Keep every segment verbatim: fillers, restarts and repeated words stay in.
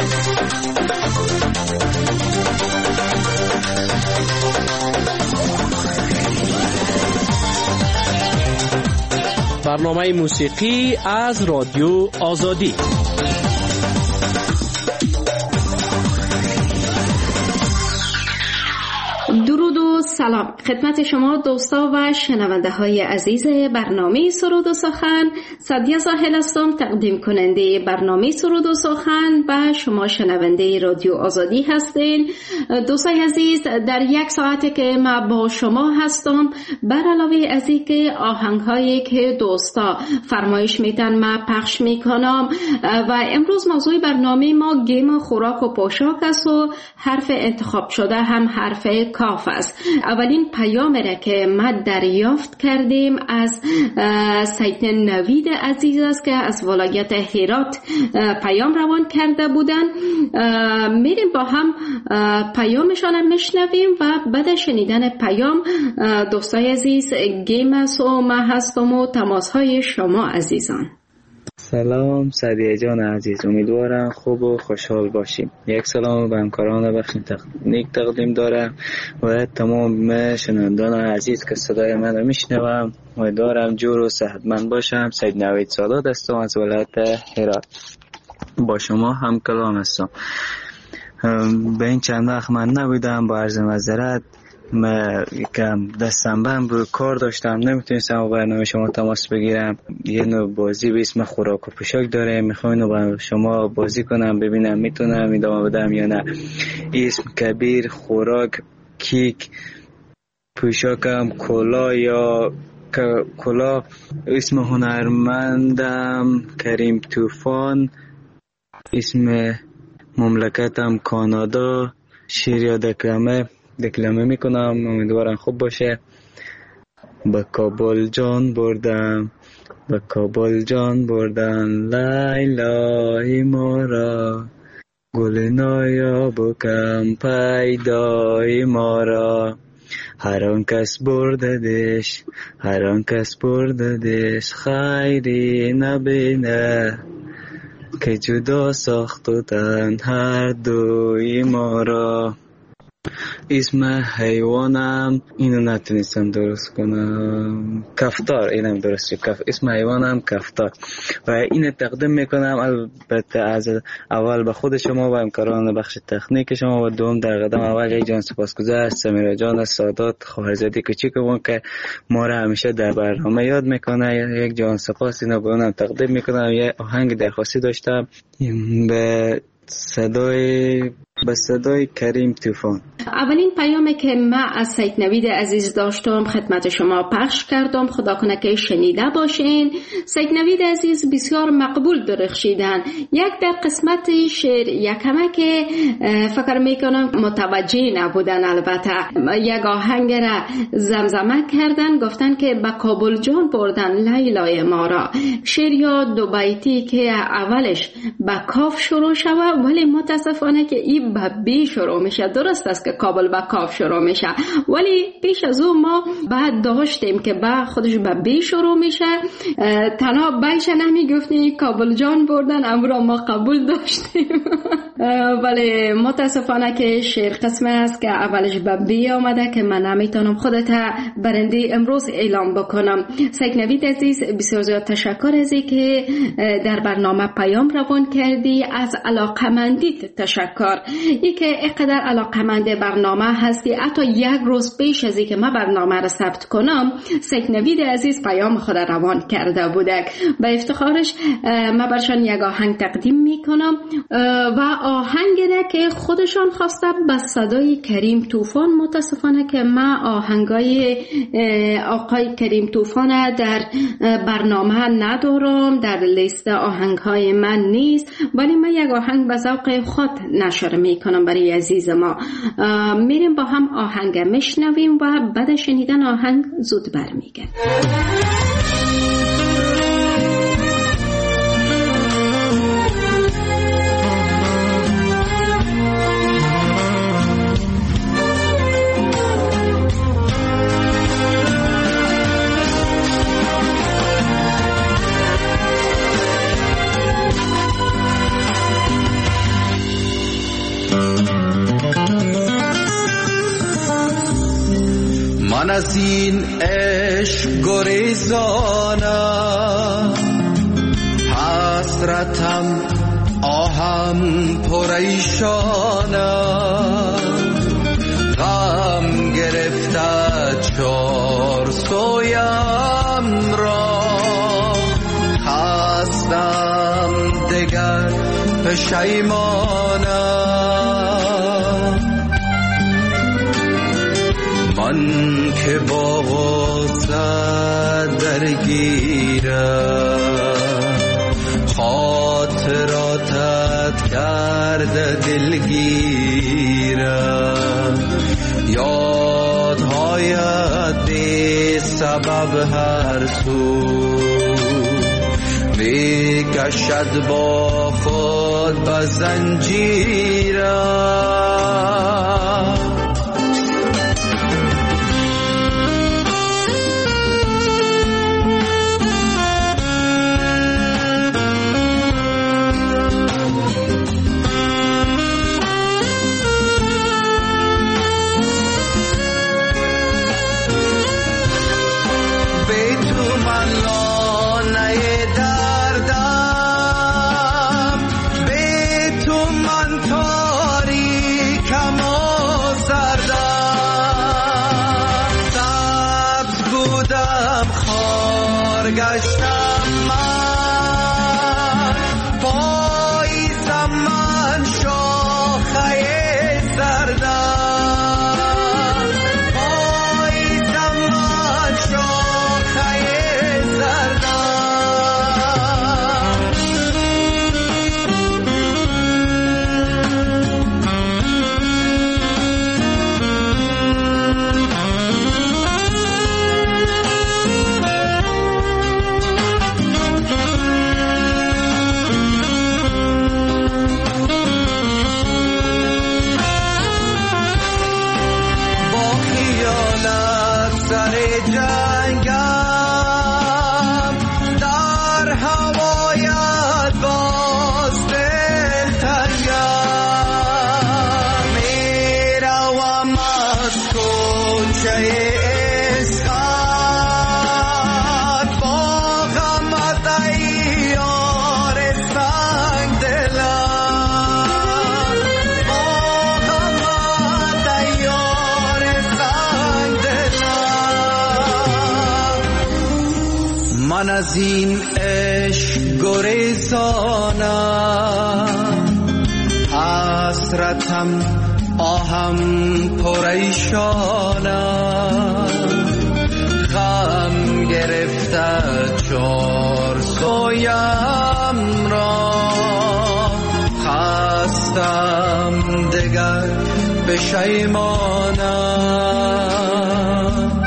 برنامه موسیقی از رادیو آزادی. درود و سلام خدمت شما دوستا و شنونده های عزیز برنامه سرود و سخن. سعدیه زاهل هستم، تقدیم کننده برنامه سرود و سخن و شما شنونده رادیو آزادی هستین. دوستای عزیز، در یک ساعتی که ما با شما هستم، بر علاوه از اینکه آهنگ هایی که دوستا فرمایش میتن ما پخش میکنم و امروز موضوع برنامه ما گیم خوراک و پوشاک است و حرف انتخاب شده هم حرف کاف است. اولین پیام را که ما دریافت کردیم از سید نوید عزیز است که از ولایت هرات پیام روان کرده بودن. میریم با هم پیامشان میشنویم و بعد شنیدن پیام دوستای عزیز گیم است و ما هستم و تماس های شما عزیزان. سلام سعدیه جان عزیز، امیدوارم خوب و خوشحال باشیم. یک سلام به همکاران بخش تکنیک تقدیم دارم و تمام شنوندگان عزیز که صدای من میشنوم. امیدوارم جور و صحتمند باشم. سید نوید سادات هستم از ولایت هرات، با شما هم کلام هستم. به این چند وقت من نبودم، با عرض معذرت. من یکم دستم بند بود، کار داشتم، نمیتونستم با برنامه شما تماس بگیرم. یه نوع بازی به اسم خوراک و پوشاک داره، میخوام اینو با شما بازی کنم، ببینم میتونم ادامه بدم یا نه. اسم کبیر، خوراک، کیک، پوشاکم کلا یا کلا. اسم هنرمندم کریم طوفان، اسم مملکتم کانادا. شعر یا دکلمه دکلمه میکنم، امیدوارم خوب باشه. به کابل جان بردم، به کابل جان بردن لیلای ما را، گل نایاب و کم پیدای ما را. هر آن کس برددش، هر آن کس برددش، خیری نبینه که جدا ساختن هر دوی ما را. اسم حیوانم اینو نتونستم درست کنم، کفتار. اینم درسته، کف اسم حیوانم کفتار و اینو تقدیم میکنم البته از اول به خود شما و همکاران بخش تکنیک شما و دوم در قدم اول یک جان سپاسگزار سمیرا جان سادات خواهرزاده کوچیکمون که ما را همیشه در برنامه یاد میکنه. یک جان سپاس اینو به اونم تقدیم میکنم. یه آهنگ درخواستی داشتم به صدای به صدای کریم طوفان. اولین پیامی که من از سید نوید عزیز داشتم خدمت شما پخش کردم، خدا کنه که شنیده باشین. سید نوید عزیز بسیار مقبول درخشیدن. یک در قسمت شعر یکمه که فکر میکنم متوجه نبودن، البته یک آهنگ را زمزمه کردن، گفتن که به کابل جان بردن لیلای ما را. شعر یا دو بیتی که اولش به کاف شروع شود ولی متاسفانه که این به بی شروع میشه. درست است که کابل با کاف شروع میشه ولی پیش از اون ما بعد داشتیم که با خودش به بی شروع میشه. تنها بیش نمیگفتیم کابل جان بردن، امرا ما قبول داشتیم ولی متاسفانه که شعر قسمه است که اولش به بی آمده که من نمیتونم خودت برنده امروز اعلام بکنم. سید نوید عزیز بسیار زیاد تشکر ازی که در برنامه پیام روان کردی. از علاقمندیت تشکر، ای که اینقدر علاقمند برنامه هستی. حتی یک روز پیش از اینکه من برنامه را ثبت کنم سید نوید عزیز پیام خود روان کرده بوده. به افتخارش من برشان یک آهنگ تقدیم میکنم و آهنگ را که خودشان خواسته به صدای کریم طوفان. متاسفانه که من آهنگای آقای کریم طوفان در برنامه ندارم، در لیست آهنگهای من نیست، ولی من یک آهنگ به ذوق خود نشر میکنم برای عزیز ما. میریم با هم آهنگ میشنویم و بعد شنیدن آهنگ زود برمیگردیم. من از این عشق گریزانم، حسرتم آهم پریشانم، غم گرفته چار سویم را، خستم دگر پشیمانم. من که با غصه درگیرم، خاطراتت کرده دلگیرم، یادهایت بی سبب هر سو میکشد با خود به زنجیرم. گشتم من پاییزم، من شاخه زردم، پاییزم من شاخه من از این عشق گریزانم، حسرتم آهم پریشانم، غم گرفته چار سویم را، خستم دگر پشیمانم.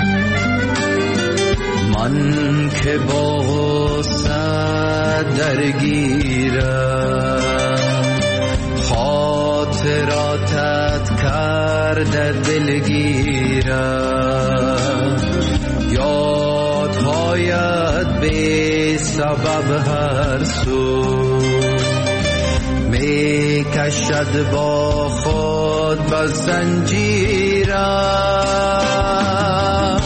من که با غصه درگیرم، خاطراتت کرده دلگیرم، یادهایت بی سبب هر سو می کشد با خود به زنجیرم.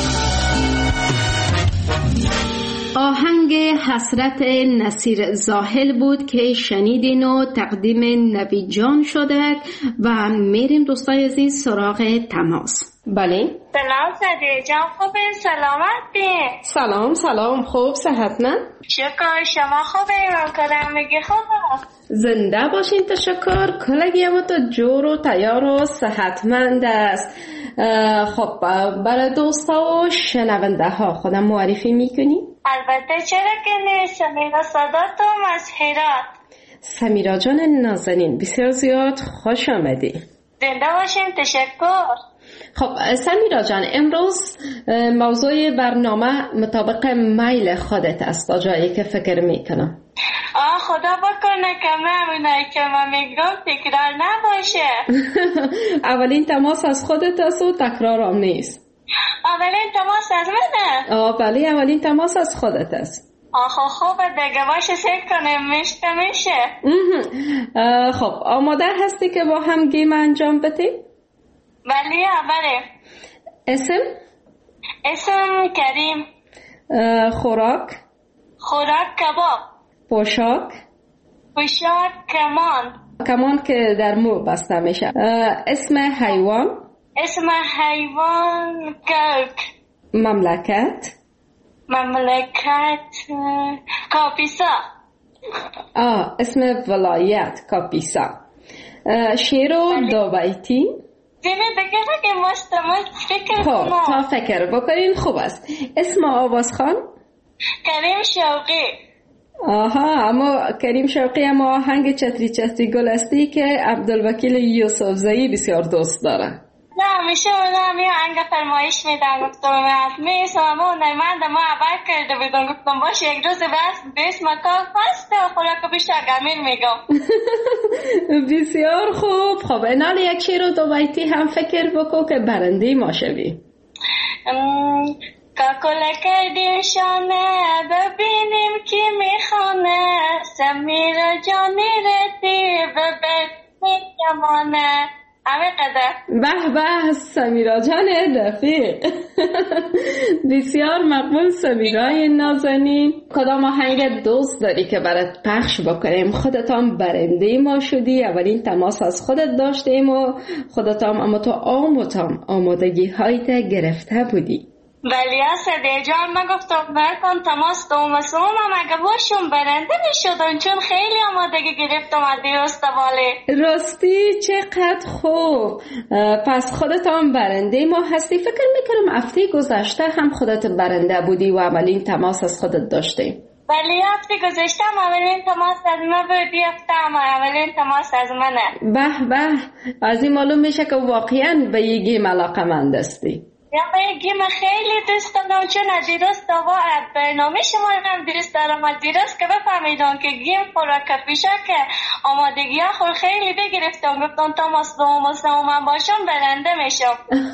آهنگ حسرت نصیر زاهل بود که شنیدین و تقدیم نوید جان شده و میریم دوستای عزیز سراغ تماس. بله سلام سعدیه جان، خوبه؟ سلامتی؟ سلام سلام، خوب صحتمند؟ شکر، شما خوبه؟ من کدام میگی خوبه؟ زنده باشین، تشکر. کلگی هم تو جور و تیار و صحتمند است. خب برای دوستا و شنونده ها خودم معرفی میکنی؟ البته، چرا که نیست. سمیرا صدات و مسحیرات. سمیرا جان نازنین، بسیار زیاد خوش آمدی. زنده باشین، تشکر. خب سمیرا جان، امروز موضوع برنامه مطابق میل خودت است، تا جایی که فکر میکنم. آه خدا بکنه که همینایی که من میگم تکرار نباشه. اولین تماس از خودت است و تکرار هم نیست. اولین تماس از منه؟ آه بله، اولین تماس از خودت است. آخه خوبه دیگه، باشه سیر کنیم، میشته میشه. خب آماده هستی که با هم گیم انجام بدیم؟ بله بله. اسم؟ اسم کریم. خوراک؟ خوراک کباب. پوشاک؟ پوشاک کمان. کمان که در مو بسته میشه. اسم حیوان؟ اسم حیوان گرگ. مملکت؟ مملکت کاپیسا. آه اسم ولایت کاپیسا. شعر و دو بیتی؟ دیمه بگه که مستمت فکر خب کنم. تا فکر بکنین خوب است. اسم آوازخان؟ کریم شوقی. آها اما کریم شوقی اما آهنگ چتری چتری گل استی که عبدالوکیل یوسفزایی بسیار دوست داره. نه همیشه اونم یه آهنگ فرمایش میدن گفتم از میسم و نمند ما عبر کرده بیدون گفتم باشه یک روز بس بیس مکان هست و خوراک بیشتر گمیر میگم. بسیار خوب. خب اینال یک شعر و دو بیتی هم فکر بکن که برنده ما شوی. کاکل کردیم شانه ببینیم کی میخانه سمیر جانی رتیب به میکمانه. همه قدر. به به سمیرا جان رفیق. بسیار مقبول سمیرای نازنین. کدام آهنگ دوست داری که برات پخش بکنیم؟ خودتان برنده ما شدی، اولین تماس از خودت داشتیم و خودتان اما تو آموتام آمادگی هایت گرفته بودی. ولی اسد جان من گفتم برکن تماس دوم و سوم هم اگه باشم برنده می شدن چون خیلی آمادگی گرفتم از دیروز تواله. راستی چقدر خوب. پس خودتان برنده ما هستی. فکر میکنم هفته گذشته هم خودت برنده بودی و اولین تماس از خودت داشتی. ولی هفته گذشته هم اولین تماس از من بودی. هفته هم اولین تماس از منه. به به از این معلوم میشه که واقعا به یه گیم علاقه‌مند هستی. یا به گیم خیلی دوست دارم چون از دیروز تا برنامه شما هم دوست دارم. از دیروز که بفهمیدم که گیم خوراک پیشه که آمادگی ها خور خیلی بگرفتم گفتم تماس دوم و سوم باشم برنده میشم.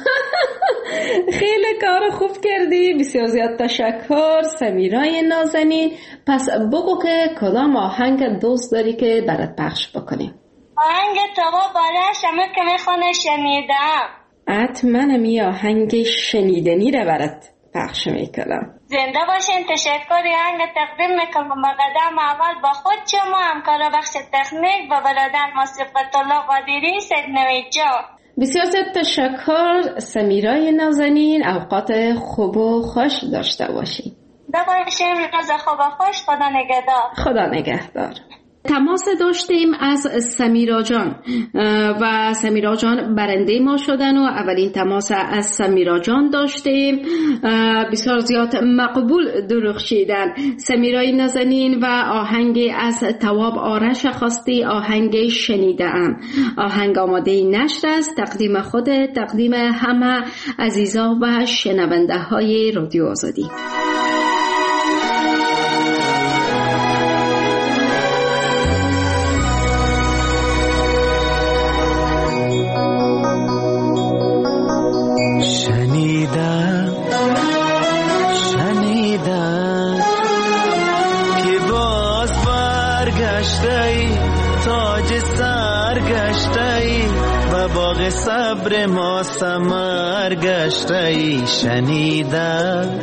خیلی کار خوب کردی. بسیار زیاد تشکر سمیرای نازنین. پس بگو که کدام آهنگ دوست داری که برات پخش بکنیم؟ آهنگ توا بارش همه که میخونه شنیدم. حتما می آهنگ شنیدنی رو برات پخش میکنم. زنده باشین. تشکر. آهنگ تقدیم میکنم با قدم اول با خود شما همکار بخش تکنیک و برادر مصیبت الله قادری سید جان. بسیار زیاد تشکر سمیرای نازنین. اوقات خوب و خوش داشته باشین. زنده باشین. روز خوب و خوش. خدا نگهدار. خدا نگهدار. تماس داشتیم از سمیرا جان و سمیرا جان برنده ما شدن و اولین تماس از سمیرا جان داشتیم. بسیار زیاد مقبول درخشیدن. سمیرای نازنین و آهنگ از تواب آرش خواستی آهنگ شنیدم. آهنگ آماده نشر است. تقدیم خود تقدیم همه عزیزا و شنونده های رادیو آزادی. صبر ما ثمر گشته شنیدم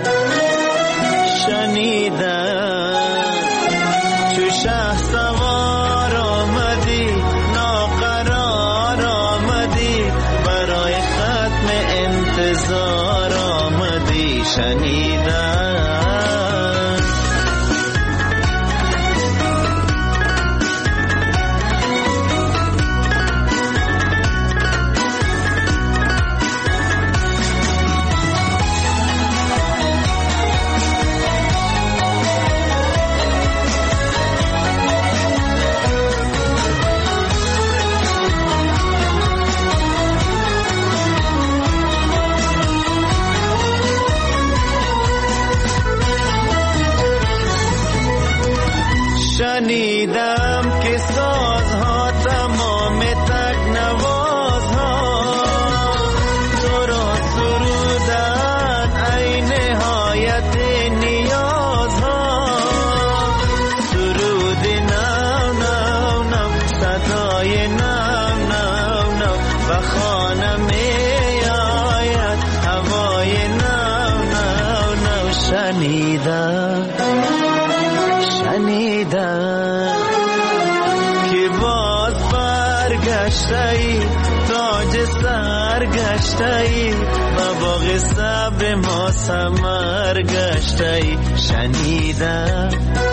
شنیدم چو شه سوار آمدی ناقرار آمدی برای ختم انتظار آمدی شنیدم شنیدم که سازها تمام تکنوازها تو را سرودن ای نهایت نیازها سرود نو نو نو صدای نو نو نو و خانه می آید هوای نو شنیدم شنیدم که باز برگشتی تاج سر گشتی و باغ صبر ما ثمر گشتی شنیدم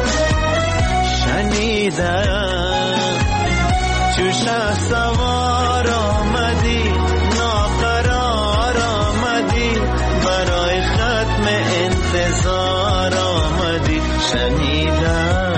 شنیدم چو شه سوار آمدی ناقرار آمدی برای ختم انتظار آمدی شنیدم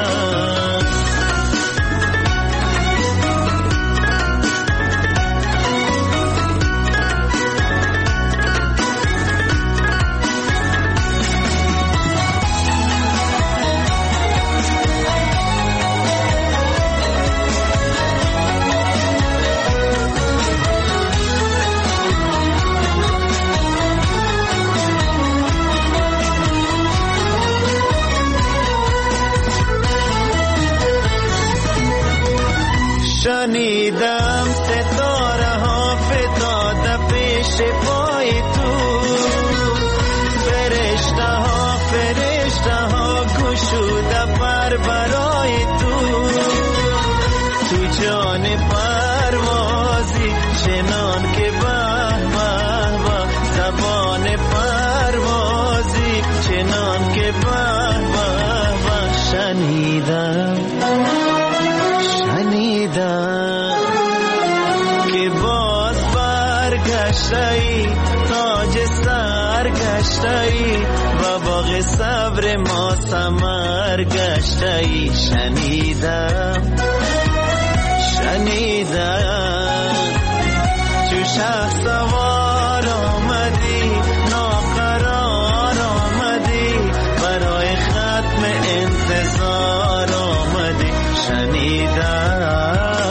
شنیدم ستاره ها فتاده پیش پای تو فرشته ها فرشته ها گشوده پر برای تو تو جان پروازی چنان که به به به زبان پروازی چنان که به به به شنیدم شنیدم که باز برگشتی تاج سر گشتی و باغ صبر ما ثمر گشتی شنیدم شنیدم چو شه سوار آمدی ناقرار آمدی برای ختم انتظار آمدی شنیدم.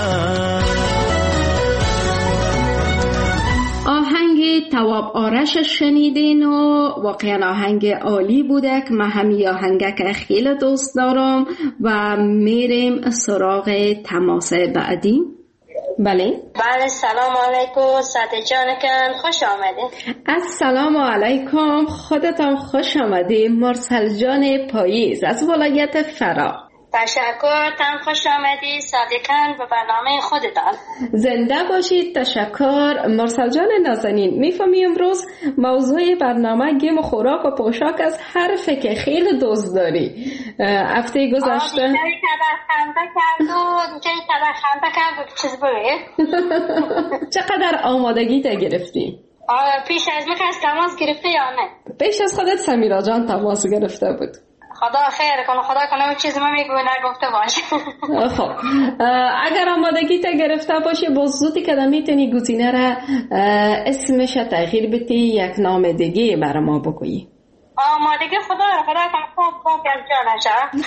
آهنگ تواب آرش شنیدین و واقعا آهنگ عالی بوده که من همی آهنگک خیلی دوست دارم و میریم سراغ تماس بعدی. بله بله سلام علیکم ساده جانکن خوش آمدید. السلام علیکم خودتان خوش آمدید. مرسل جان پاییز از ولایت فرا. تشکر تن خوش آمدی صادقاً به برنامه خودتان. زنده باشید. تشکر مرسل جان نازنین. میفهمی امروز موضوع برنامه گیم و خوراک و پوشاک از حرفی که خیلی دوست داری. هفته گذشته جایی کدر خنده کرد و جایی کدر خنده کرد و چیز بگه. چقدر آمادگی تا گرفتی؟ پیش از من کس تماس گرفته یا نه؟ پیش از خودت سمیرا جان تماس گرفته بود. خدا خیر کنه خدا کنه اون چیز ما میگو نگفته باشه. خب اگر آمادگی تا گرفته باشی بزودی که میتونی گزینه را اسمش تغییر بدی یک نام دیگه برای ما بگویی. آمادگی خدا خدا کنه خوب خوب از جانشه.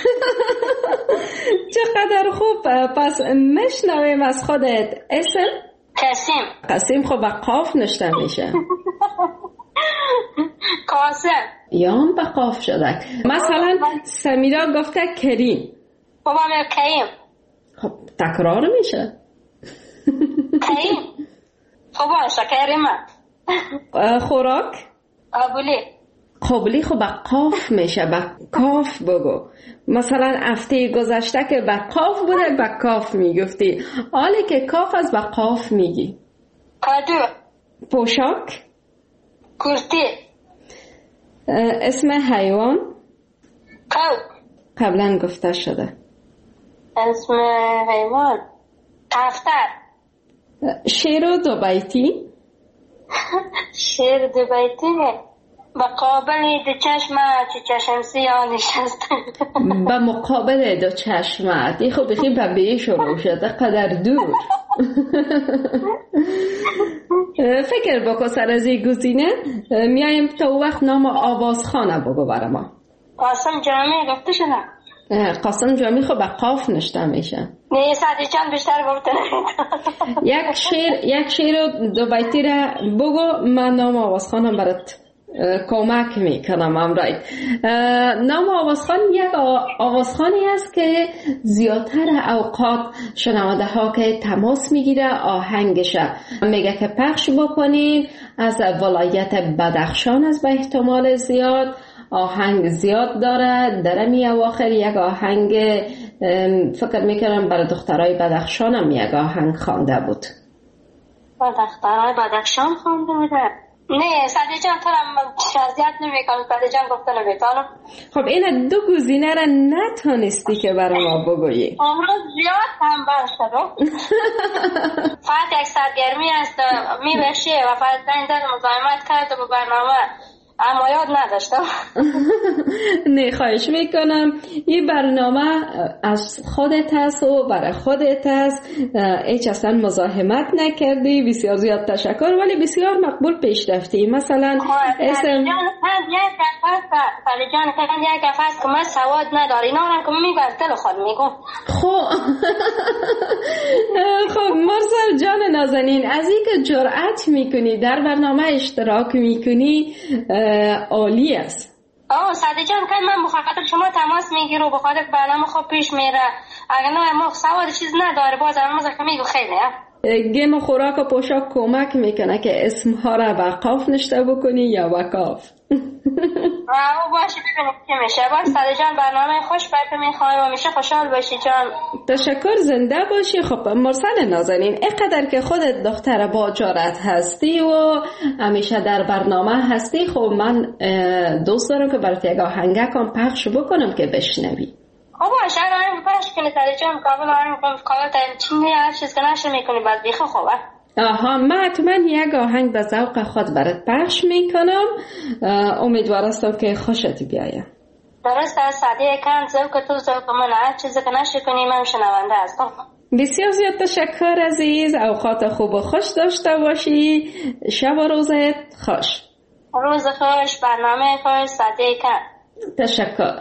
چقدر خوب. پس مشنویم از خودت اسم. قاسم. قاسم خب با قاف نشته میشه. قاسم یام با قاف شده. مثلا سمیرا گفته کریم. بابا میگه کریم. خب تکرار میشه. کریم. خب باشه کریمه. خوراک قابلی. قابلی خب با قاف میشه. با کاف بگو. مثلا هفته گذشته که با قاف بوده با کاف میگفتی. حالی که کاف از با قاف میگی. کادو. پوشاک کرتی. اسم حیوان کو. قبلا گفته شده. اسم حیوان کفتر. شیر دو بیتی. شیر دو بیتی با قابل دو چشمه چه چشم سیاه نشسته. با مقابل دو چشمه ای خب بخی ببیه شروع شده قدر دور. فکر بکن سر از این گزینه. میایم تا وقت نام آوازخانه بگو برای ما. قاسم جامی گفته شده. قاسم جامی خب با قاف نشته میشه. نه ساعتی چند بیشتر گفته. یک شیر یک شیر دو بیتی را بگو من نام آوازخانه برات کمک میکنم امرای. نام آوازخان یک آوازخانی است که زیادتر اوقات شنونده ها که تماس میگیره آهنگش میگه که پخش بکنین از ولایت بدخشان است به احتمال زیاد. آهنگ زیاد داره. در می اواخر یک آهنگ فکر میکنم برای دخترای بدخشان هم یک آهنگ خوانده بود. دخترای بدخشان خوانده بوده؟ نه سعدی جان تو هم شازیت نمی کنم. سعدی جان گفته نمیتانم. خب این دو گزینه را نتونستی که برای ما بگویی. امروز زیاد تنبل شدم. فقط یک سرگرمی است میبشی و فقط زنگ زد مزاحمت کرد و برنامه اما یاد نداشتم. نه خواهش میکنم. این برنامه از خودت هست و برای خودت هست، هیچ اصلا مزاحمت نکردی. بسیار زیاد تشکر، ولی بسیار مقبول پیش رفتی. مثلا اسم سالی جان فقط یک گفت که من سواد نداری اینا هم که میبرد دل خود میگم. خب خب مرسل جان نازنین، از این که جرأت میکنی در برنامه اشتراک میکنی عالی است. آه سعدی جان که من بخاطر شما تماس میگیرم و بخاطر برنامه خوب پیش میره. اگر نه ما سواد چیز نداره باز همه که میگو خیلی گیم خوراک و پوشاک کمک میکنه که اسمها را وقاف نشته بکنی یا وقاف. آه باشه ببینیم که میشه. باز سعدی جان برنامه خوش برات میخوایم و میشه خوشحال باشی جان. تشکر، زنده باشی. خب مرسل نازنین، اینقدر که خودت دختر با جرأت هستی و همیشه در برنامه هستی، خب من دوست دارم که برات یک آهنگکم پخش بکنم که بشنوی. خب باشه الان پخش کنی سعدی جان. قابل الان قابل تا چی هر چیز که نشه میکنی بعد بیخ خوبه. آها من حتما یک آهنگ به ذوق خود برات پخش میکنم. امیدوارم که خوشت بیاید. درست است سعدی کن ذوق تو ذوق من، هر چیزی که نشه کنی من شنونده هستم. بسیار زیاد تشکر عزیز. اوقات خوب و خوش داشته باشی. شب و روزت خوش. روز خوش، برنامه خوش سعدی کن. تشکر.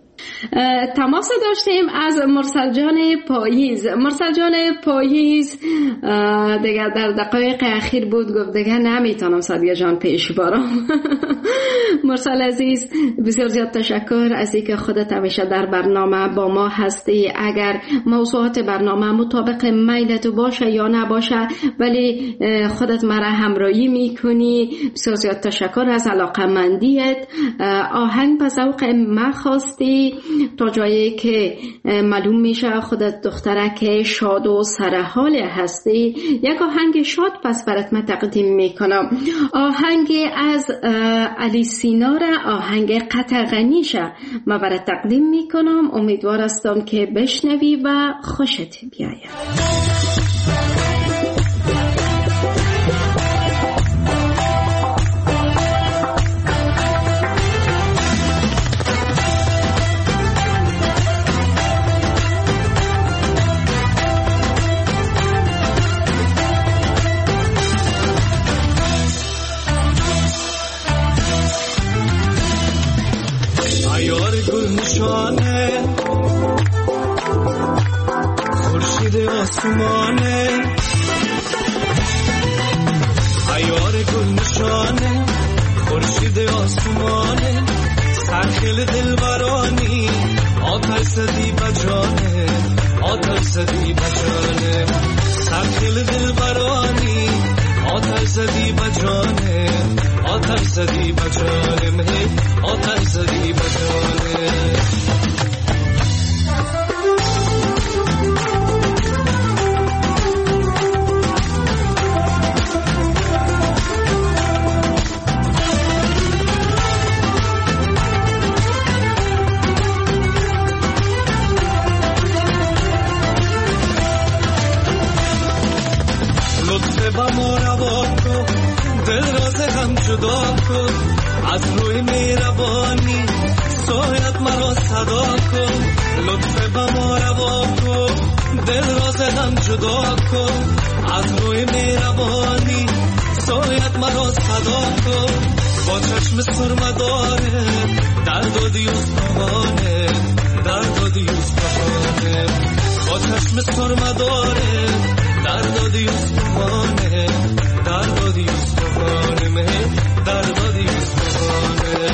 تماس داشتیم از مرسل جان پاییز. مرسل جان پاییز دیگه در دقایق اخیر بود، گفت دیگه نمیتونم سادیه جان پیش بارم. مرسل عزیز بسیار زیاد تشکر از اینکه خودت همیشه در برنامه با ما هستی. اگر موضوعات برنامه مطابق میلت باشه یا نباشه ولی خودت مرا همراهی میکنی. بسیار زیاد تشکر از علاقمندیت. آهنگ به ذوق ما خواستی تا جایی که معلوم میشه خودت دخترک شاد و سرحال هستی. یک آهنگ شاد پس برات من تقدیم میکنم. آهنگ از علی سینار، آهنگ قطغنیشه من برات تقدیم میکنم. امیدوار هستم که بشنوی و خوشت بیاید. خورشید آسمانه عیار گل نشانه، خورشید آسمانه سرخیل دلبرانی، آتش زدی بجانه، آتش زدی بجانه سرخیل دلبرانی، آتش زدی بجانه، آتش زدی بجانه مه آتش زدی بجانه. جدا کن از روی مهربانی، سایت مرا صدا کن، لطف با ما روا کن، دل راز هم جدا کن از روی مهربانی، سایت مرا صدا کن. با چشم سرمه داره درد و دیوستانه، درد و دیوستانه با چشم سرمه داره درد و دیوستانه، درد و دیوستانه مه درد و دیوستانه.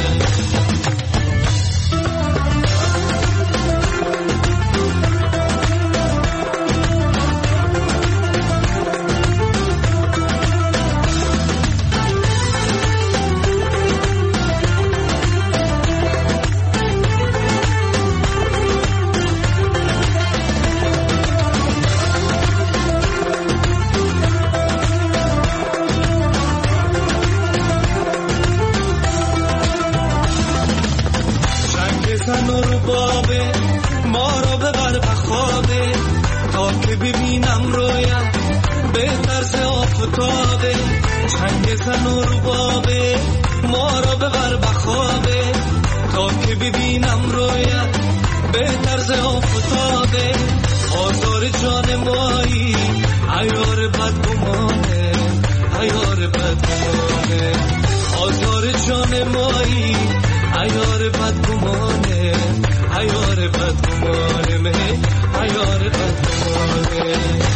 ببینم رویت به طرز آفتابه، چنگ زن و ربابه ما را ببر بخوابه، تا که ببینم رویت به طرز آفتابه، آزار جان مایی عیار بدگمانه، عیار بدگمانه، آزار جان مایی عیار بدگمانه، عیار بدگمانه، مه عیار بدگمانه.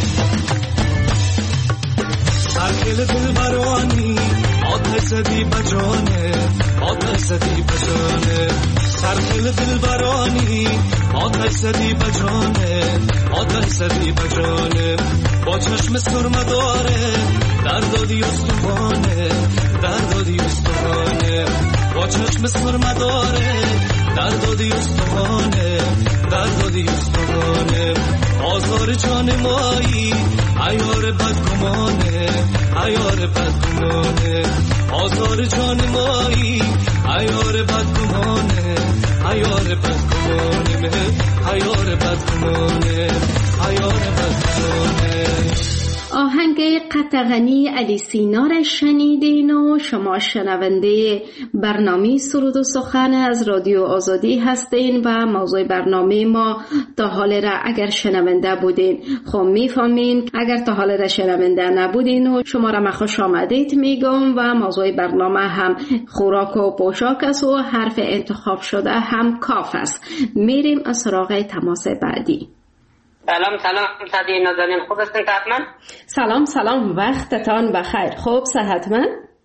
سرکل دل برانی آتش زدی بجانه، آتش زدی بجانه، سرکل دل برانی آتش زدی بجانه، آتش زدی بجانه، با چشم سرمه داره در دادی استخانه، در دادی استخانه، با چشم سرمه داره در دادی استخانه، در دادی استخانه، آزار جان مایی عیار بدگمانه، عیار بدگمانه، آزار جان مایی عیار بدگمانه، عیار بدگمانه، عیار بدگمانه، عیار بدگمانه. آهنگ قطغنی علی سینا را شنیدین و شما شنونده برنامه سرود و سخن از رادیو آزادی هستین و موضوع برنامه ما تا حال را اگر شنونده بودین خب میفهمین، اگر تا حال را شنونده نبودین و شما را من خوش آمدید میگم و موضوع برنامه هم خوراک و پوشاک است و حرف انتخاب شده هم کاف است. میریم از سراغ تماس بعدی. سلام سلام صدی نازنین، خوب هستین حتما؟ سلام سلام، وقتتان بخیر. خوب صحتمند؟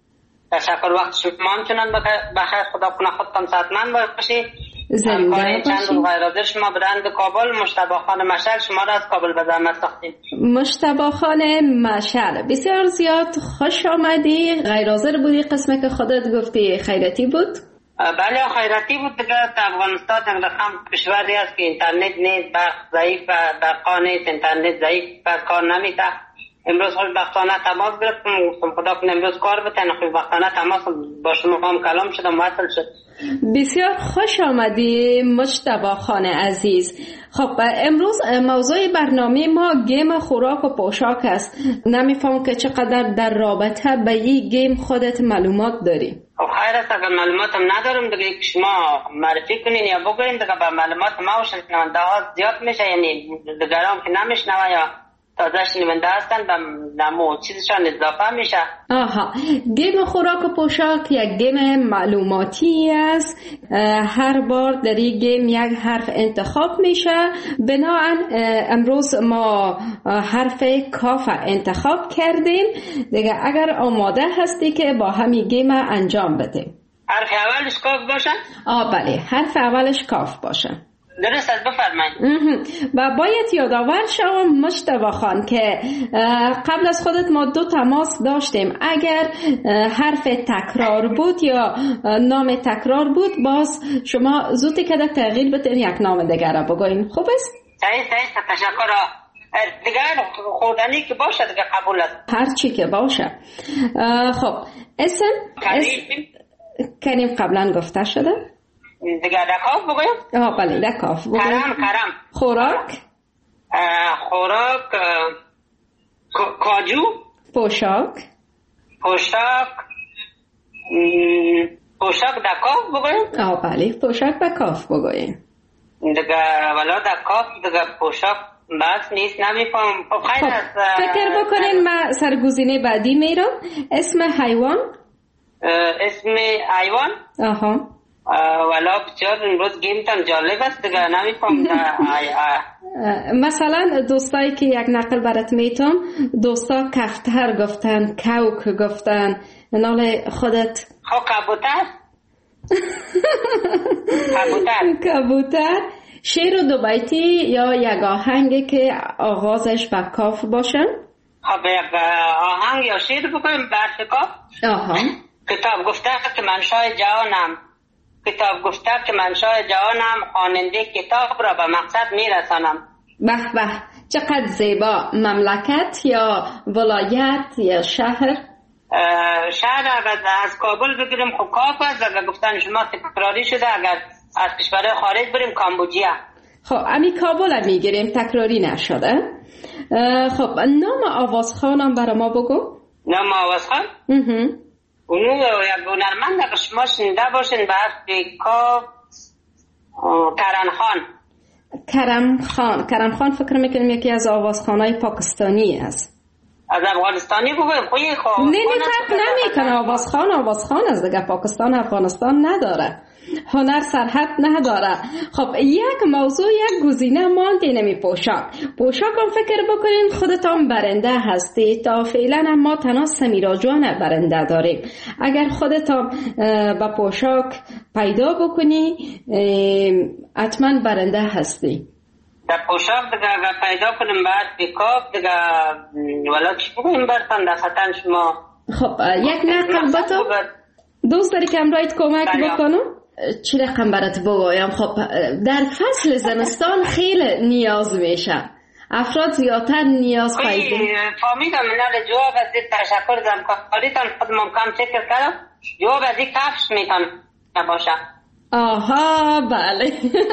تشکر، وقت شما همچنان بخیر، خدا کنه خودتان صحتمند باشید. زنده باشید. چند روز غیرحاضر شما برند کابل مجتبی خان مشعل شما را از کابل به زحمت ساختیم. مجتبی خان مشعل بسیار زیاد خوش آمدی. غیرحاضر بودی، قسمه که خودت گفتی خیرتی بود؟ بله خیراتی بود دیگه. افغانستان یک رقم کشوری است که اینترنت نیست، برق ضعیف و برقا نیست، اینترنت ضعیف و کار نمیده. امروز خوشبختانه تماس گرفتم، گفتم خدا کنه امروز کار بتن، خوشبختانه تماس با شما هم کلام شدم، وصل شد. بسیار خوش آمدی مجتبی خان عزیز. خب امروز موضوع برنامه ما گیم خوراک و پوشاک است. نمیفهم که چقدر در رابطه به این گیم خودت معلومات داری؟ خب خیر است، اگر معلوماتم ندارم دیگه شما معرفی کنین یا بگوین دیگه به معلومات ما و شنونده ها زیاد میشه، یعنی دیگران که نمیشنوه یا تازه شنونده هستن به نمو چیزشان اضافه میشه. آها، گیم خوراک و پوشاک یک گیم معلوماتی است. هر بار در این گیم یک حرف انتخاب میشه. بنابراین امروز ما حرف کاف انتخاب کردیم دیگه. اگر آماده هستی که با همین گیم انجام بدیم. حرف اولش کاف باشه؟ آه بله، حرف اولش کاف باشه. درست است، بفرمایید. و باید یادآور شوم مجتبی خان که قبل از خودت ما دو تماس داشتیم. اگر حرف تکرار بود یا نام تکرار بود باز شما زودی که در تغییر بتین یک نام دیگر را بگوین. خوب است؟ صحیح صحیح، تشکر. دیگر خوردنی که باشه دیگه قبول است. هر چی که باشه. خب اسم کریم کریم قبلا گفته شده؟ دیگه دکاف بگویم؟ آه بله دکاف بگویم. کرم کرم. خوراک خوراک کاجو. پوشاک پوشاک پوشاک دکاف بگویم؟ آه بله پوشاک دکاف بگویم. دیگه ولا دکاف دیگه پوشاک بس نیست، نمیفهم. خب خیلی است. فکر بکنین من سرگزینه بعدی میرم. اسم حیوان. اسم حیوان؟ آها. ولا بسیار امروز گیمتان جالب است دیگه، نمیفهم. مثلا دوستایی که یک نقل برات میتم، دوستا کفتر گفتن، کوک گفتن، نال خودت خب کبوتر. کبوتر کبوتر. شعر دو بیتی یا یک آهنگی که آغازش با کاف باشه؟ خب یک آهنگ یا شعر بکنیم برف کاف. آها. کتاب گفته که منشای جهانم، کتاب گفته که منشای جهانم، خواننده کتاب را به مقصد میرسانم. به به، چقدر زیبا. مملکت یا ولایت یا شهر؟ شهر اگر از کابل بگیریم خب کاف است. اگر گفتن شما تکراری شده، اگر از کشور خارج بریم کامبوجیا. خب امی کابل میگیریم، تکراری نشده. خب نام آوازخانم برای ما بگو. نام آوازخان؟ اونو یک هنرمند که شما شنیده باشین به حرف کاف کرم خان. کرم خان کرم خان فکر میکنم یکی از آوازخانهای پاکستانی است. از افغانستانی بگویم خویی خواه نه نه فرق نمیکنه. آوازخان آوازخان از دیگه. پاکستان افغانستان نداره، هنر سرحد نداره. خب یک موضوع، یک گزینه مانده نمی پوشاک. پوشاک هم فکر بکنین خودتان برنده هستی. تا فعلا ما تنها سمیرا جان برنده داریم. اگر خودتان با پوشاک پیدا بکنی حتما برنده هستی. در پوشاک دیگه اگر پیدا کنیم بعد بیکاف دیگه ولا چی بگویم برتن در خطن شما. خب یک نقل با تو دوست داری که امرایت کمک بکنم؟ چی رقم برات بگویم؟ خب در فصل زمستان خیلی نیاز میشه، افراد زیادتر نیاز پیدا. فهمیدم منال جواب از تشکر از همکاریتان. خود ممکن فکر کردم جواب از این کفش میتونه باشه. آها بله.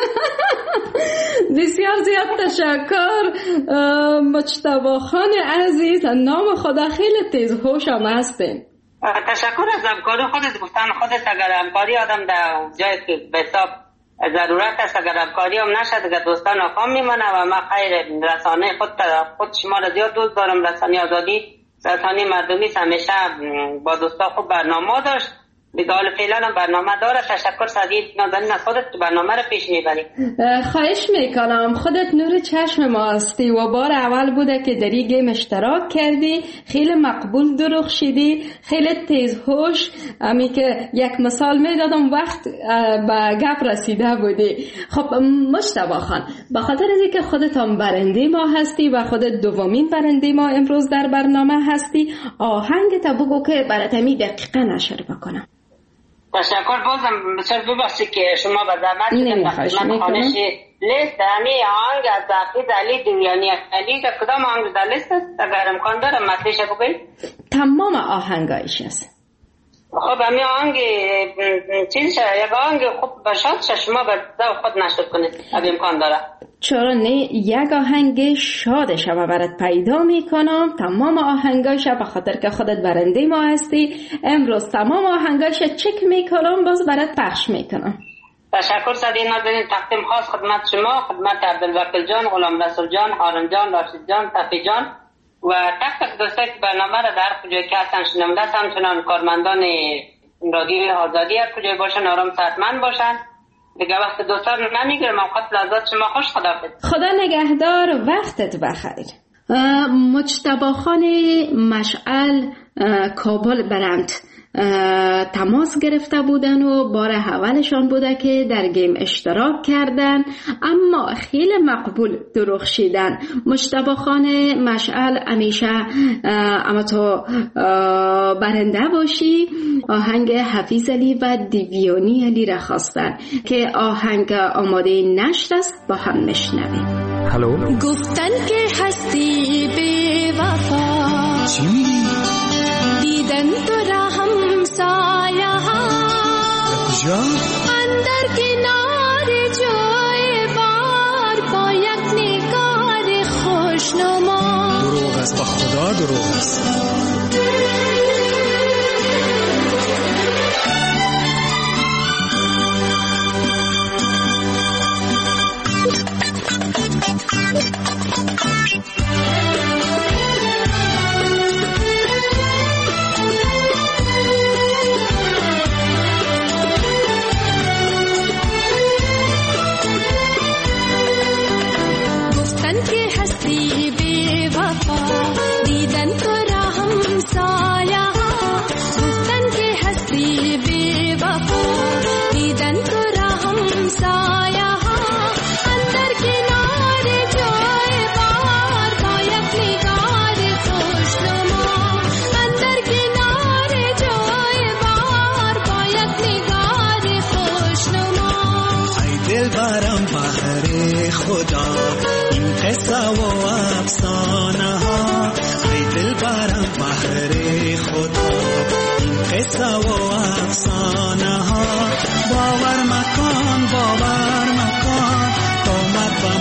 بسیار زیاد تشکر مجتبی خان عزیز، نام خدا خیلی تیز هوش هم هستین. تشکر از همکاری خودت. گفتن خودت اگر همکاری آدم در جایی که به حساب ضرورت است، اگر همکاری هم نشد اگر دوستان آقام میمانه و ما خیر رسانه خود خود شما را زیاد دوست دارم. رسانه آزادی رسانه مردمی همیشه با دوستا خوب برنامه داشت. دیگه حال فعلا برنامه داره. تشکر سعید نازنین از خودت برنامه رو پیش میبری. خواهش میکنم. خودت نور چشم ما هستی و بار اول بوده که در این گیم اشتراک کردی. خیلی مقبول درخشیدی، خیلی تیز هوش. امی که یک مثال میدادم وقت به گپ رسیده بودی. خب مجتبی خان، به خاطر از اینکه خودت هم برنده ما هستی و خودت دومین برنده ما امروز در برنامه هستی، آهنگ تا بگو که برات می دقیقه نشر بکنم. تشکر. بازم بسیار ببخشید که شما به زحمت کردم. من خانش لیست همی آهنگ از حافظ علی دیویانی علی که کدام آهنگ در لیست است؟ اگر امکان داره مطلعش بگوید. تمام آهنگایش است. خب همی آهنگ چیز شد یک آهنگ خوب باشد شما به ذوق خود نشد کنید اگر امکان داره. چرا نه، یک آهنگ شاد شما برات پیدا میکنم. تمام آهنگایش به خاطر که خودت برنده ما هستی امروز تمام آهنگایش چک میکنم باز برات پخش میکنم. تشکر سعید نازنین. تقدیم خاص خدمت شما، خدمت عبدالوکیل جان، غلام رسول جان، هارون جان، راشد جان، تقی جان و تک تک دوستایی که برنامه را در کجای که هستن شنونده هستن، همچنان کارمندان رادیوی آزادی هر کجای باشن آرام صحتمند باشن. دیگه وقت دوستان نمیگیرم. اوقات لحظات شما خوش. خداحافظ. خدا نگهدار. وقتت بخیر. مجتبی خان مشعل کابل برند تماس گرفته بودن و بار اولشان بوده که در گیم اشتراک کردن، اما خیلی مقبول درخشیدن. مجتبی خان مشعل همیشه اما تو برنده باشی. آهنگ حفیظ علی و دیویانی علی را خواستن که آهنگ آماده نشر است، با هم نشنویم. هلو. گفتن که هستی بی وفا، چی؟ دیدن تو را هم سایه ها، کجا؟ اندر کنار جای بار با یک نگار خوشنما. دروغ است، با خدا دروغ است. باور مکان باور مکان قامت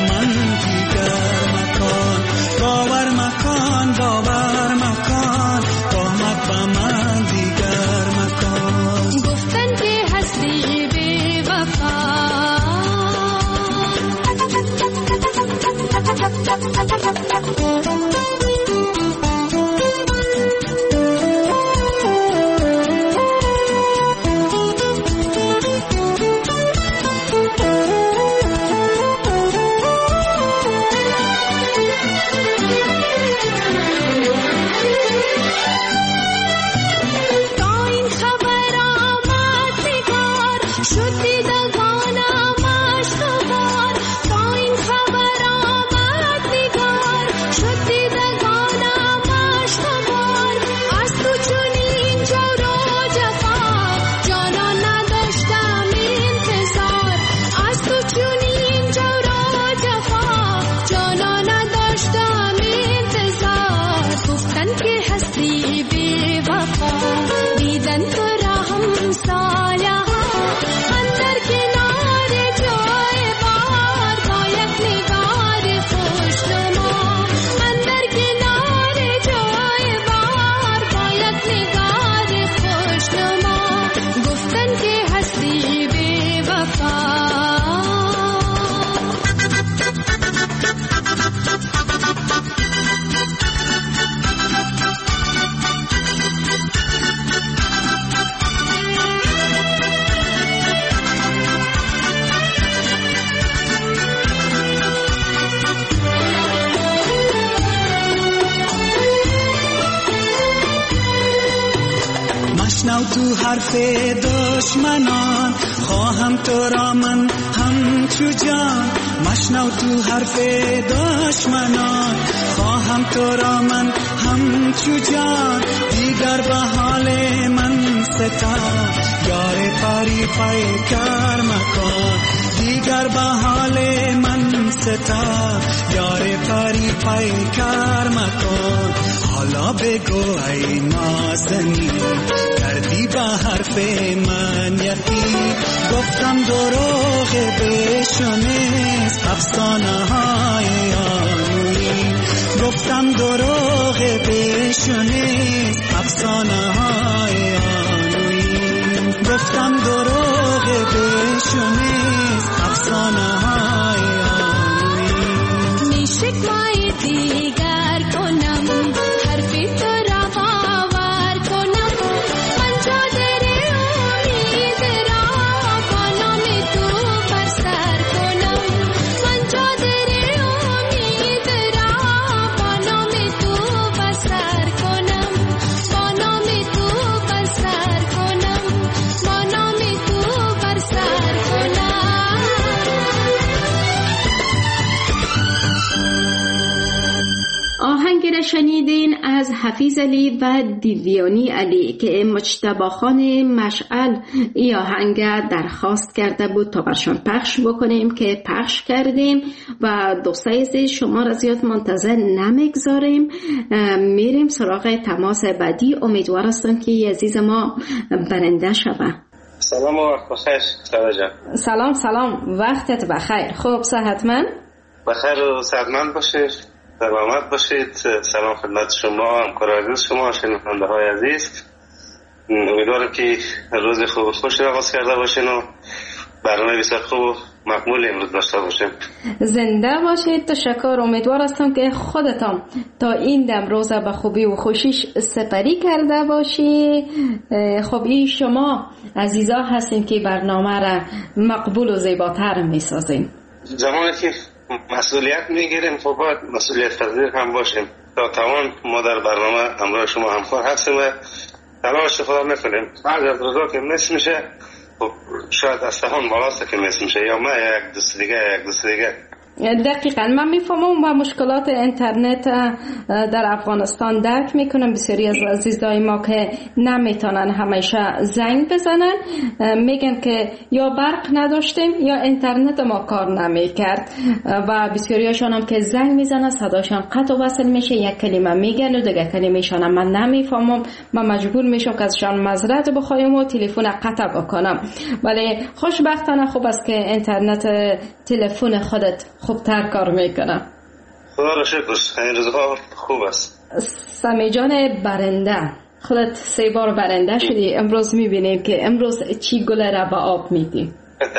مشنو تو حرف دشمنان، خواهم تو را من همچو جان. مشنو تو حرف دشمنان، خواهم تو را من همچو جان. دیگر به حال من ستا، یار پری پیکر مکن. دیگر به حال من ستا، یار پری پیکر مکن. حالا بگو ای نازنی، کردی به حرف من یقین. گفتم دروغ بشنیست افسانه های آنویی. گفتم دروغ بشنیست افسانه های آنویی. گفتم دروغ بشنیست افسانه های آنویی. میشکوای دیگر کنم، حرفی تو را باور کنم. من چادر امید را با نام تو بر سر کنم. من چادر امید را با نام تو بر سر کنم. با نام تو بر سر کنم. با نام تو بر سر کنم. آهنگ را شنیدین از حفیظ علی و دیویانی علی که مجتبی خان مشعل ای آهنگ درخواست کرده بود تا برشان پخش بکنیم که پخش کردیم و دوستای عزیز شما را زیاد منتظر نمیگذاریم، میریم سراغ تماس بعدی. امیدوار هستم که عزیز ما برنده شوه. سلام و وقت بخیر سارا جان. سلام سلام، وقتت بخیر. خوب صحتمند؟ بخیر و صحتمند باشید، سلامت باشید. سلام خدمت شما، همکار عزیز شما، شنونده های عزیز. امیدوارم که روز خوب و خوش آغاز کرده باشین و برنامه بسیار خوب و مقبول امروز داشته باشیم. زنده باشید. تشکر. امیدوار هستم که خودتان تا این دم روز به خوبی و خوشیش سپری کرده باشی. خب این شما عزیزا هستین که برنامه را مقبول و زیباتر میسازین. زمانی که مسئولیت میگیریم خب باید مسئولیت پذیر هم باشیم. تا توان ما در برنامه همراه شما همکار هستیم و تلاش خدا میکنیم. بعد از روزا که مس میشه خب شاید از سهان بالاسته که مس میشه، یا ما یک دوست دیگه یک دوست دیگه. دقیقاً من میفهمم و مشکلات اینترنت در افغانستان درک میکنم. بسیاری از عزیزای ما که نمیتونن همیشه زنگ بزنن میگن که یا برق نداشتیم یا اینترنت ما کار نمیکرد و بسیاریشان هم که زنگ میزنن صداشان قطع و وصل میشه، یک کلمه میگن و دیگه کلمه‌شان من نمیفهمم. من مجبور میشم که ازشان معذرت بخوایم و تلفن قطع بکنم. ولی خوشبختانه خوب است که اینترنت تلفن خودت خوبتر کار میکنه. خدا را شکر، این روزها خوب است. سمی جان برنده، خودت سه بار برنده شدی. امروز میبینیم که امروز چی گل را به آب میدی.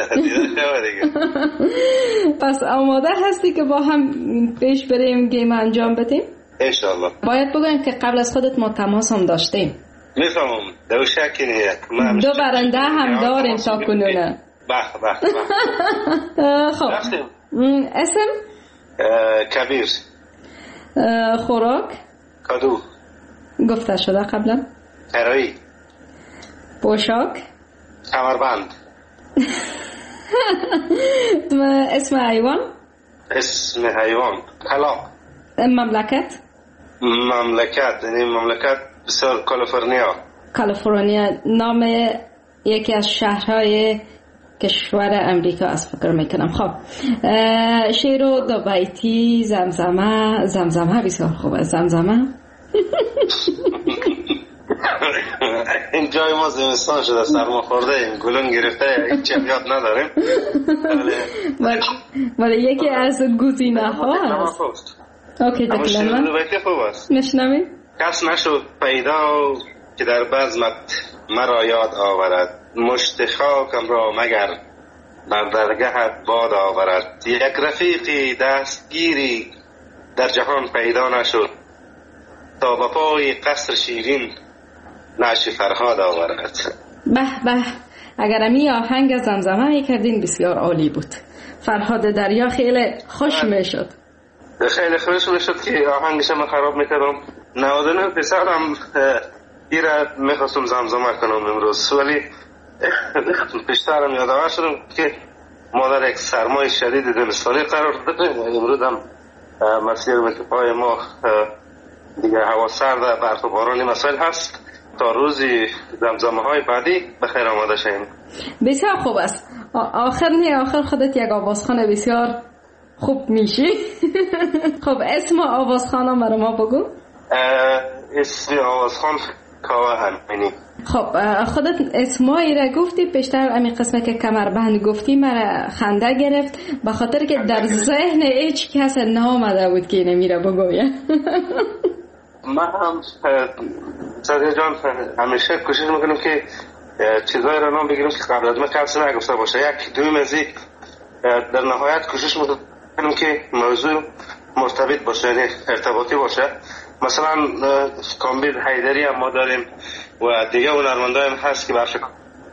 پس آماده هستی که با هم پیش بریم گیم انجام بدیم؟ انشالله. باید بگویم که قبل از خودت ما تماس هم داشتیم. میفهمم، دو شکی نیست. دو برنده هم داریم تا کنونه. بح بح بح. خب اسم؟ کبیر. خوراک؟ کدو. گفته شده قبلا. هرایی. پوشاک؟ کمربند. اسم حیوان؟ اسم حیوان کلاغ. مملکت؟ مملکت یعنی مملکت بسیار کالیفرنیا. کالیفرنیا نام یکی از شهرهای کشور امریکا است فکر میکنم. خب شعر و دو بیتی زمزمه. زمزمه بسیار خوبه. زمزمه این جای ما زمستان شده، سرما خورده ایم، گلون گرفته، هیچ یاد نداریم. ولی یکی از گزینه ها هست. اوکی دکلمه دو بیتی خوب است. نشنویم. کس نشد پیدا که در بزمت مرا یاد آورد، مشت خاکم را مگر بر درگهت باد آورد. یک رفیقی دستگیری در جهان پیدا نشد، تا به پای قصر شیرین نعش فرهاد آورد. به به، اگر امی آهنگ زمزمه کردین بسیار عالی بود. فرهاد دریا خیلی خوش میشد. خیلی خوش میشد که آهنگش من خراب میکردم. نود و نه پسرم ایره میخواستم زمزمه کنم امروز، ولی پیشترم یادآور شدم که ما در یک سرمای شدید زمستانی قرار داریم. امروز هم مسیر متپای ما دیگه هوا سرد، برف و بارانی مسائل هست. تا روزی زمزمه های بعدی بخیر آماده شیم. بسیار خوب است. آخر نه آخر خودت یک آوازخوان بسیار خوب میشی. خب اسم آوازخوان برای ما بگو. اسم آوازخوان کاوه امینی. خب خودت اسمایی را گفتی، پیشتر امی قسمه که کمربند گفتی مرا خنده گرفت، به خاطر که در ذهن هیچ کس نامده بود که نمیره بگویه. من هم سادی جان همیشه کوشش میکنم که چیزایی را نام بگیرم که قبل از من کسی نگفته باشه. یک دوی مزیک در نهایت کوشش میکنم که موضوع مرتبط باشه، یعنی ارتباطی باشه. مثلا کامبیل حیدری هم ما داریم و دیگه هنرمندای هم هست که برش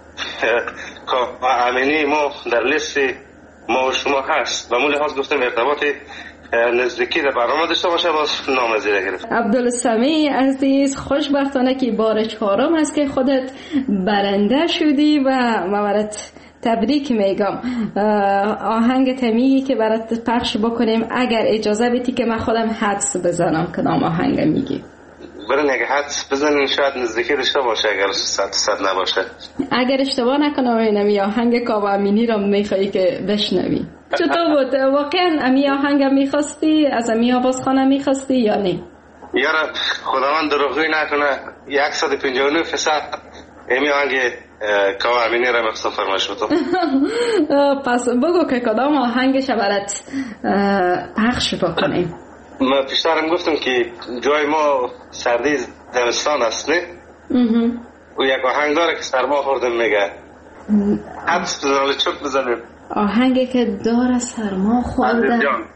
امینی ما در لیست ما و شما هست. و مولی هاست گفتم ارتباطی نزدیکی در برنامه داشته باشه، باز نام زیره گرفت. عبدالسمیع عزیز، خوشبختانه که بار چهارم هست که خودت برنده شدی و مورد تبریک میگم. آهنگ تمیگی که برات پخش بکنیم اگر اجازه بدی که من خودم حدس بزنم کدام آهنگ میگی. برای نگه حدس بزنین، شاید نزدیکی داشته باشه اگر صد صد نباشه. اگر اشتباه نکنم اینمی آهنگ کاوه امینی را میخوایی که بشنوی. چطور بود؟ واقعا امی آهنگ میخواستی؟ از امی آوازخانه میخواستی یا نه؟ یارا خداوند دروغی نکنه، صد و پنجاه و نه درصد امی آهنگ کاوه امینی را مخصوص فرمایش بودم. پس بگو که کدام آهنگش برات پخش بکنیم. ما پیشترم گفتم که جای ما سردی زمستان است نه؟ و یک آهنگ داره که سرما خوردم میگه. حدس بزنم چوک بزنیم. آهنگی که داره سرما خوردم. عزیز جان.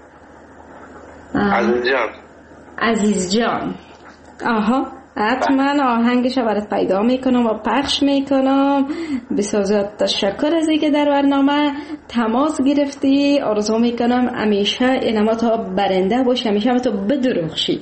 عزیز جان. عزیز جان. آها. حتما آهنگش برات پیدا میکنم و پخش میکنم. بسیار تشکر از اینکه در برنامه تماس گرفتی. آرزو میکنم همیشه اینما تا برنده باشی، همیشه تو بدرخشی.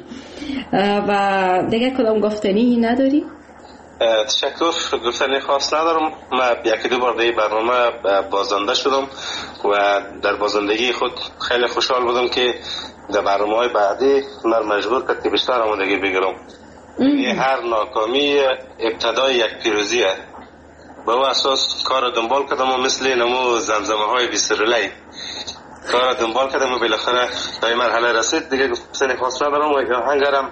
و دیگه کدام گفتنی نداری؟ تشکر، گفتنی خاص ندارم. من یکی دو بار دیگه برنامه بازنده شدم و در بازندگی خود خیلی خوشحال بودم که در برنامه های بعدی من مجبور کرد که بیشتر آمادگی بگیرم. یه هر ناکامی ابتدای یک پیروزیه. با او اساس کار دنبال کردم و مثل نمو زمزمه های بیسرلی کار دنبال کردم و بالاخره تا این مرحله رسید. دیگه گفتنی خاص ندارم و آهنگرم